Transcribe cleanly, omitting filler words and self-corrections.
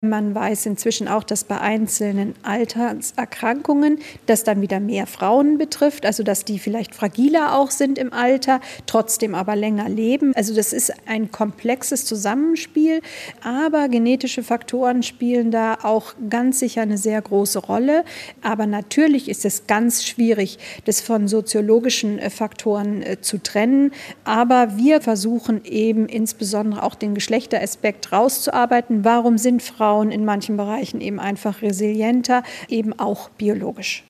Man weiß inzwischen auch, dass bei einzelnen Alterserkrankungen das dann wieder mehr Frauen betrifft, also dass die vielleicht fragiler auch sind im Alter, trotzdem aber länger leben. Also das ist ein komplexes Zusammenspiel, aber genetische Faktoren spielen da auch ganz sicher eine sehr große Rolle. Aber natürlich ist es ganz schwierig, das von soziologischen Faktoren zu trennen. Aber wir versuchen eben insbesondere auch den Geschlechteraspekt rauszuarbeiten. Warum sind Frauen in manchen Bereichen eben einfach resilienter, eben auch biologisch?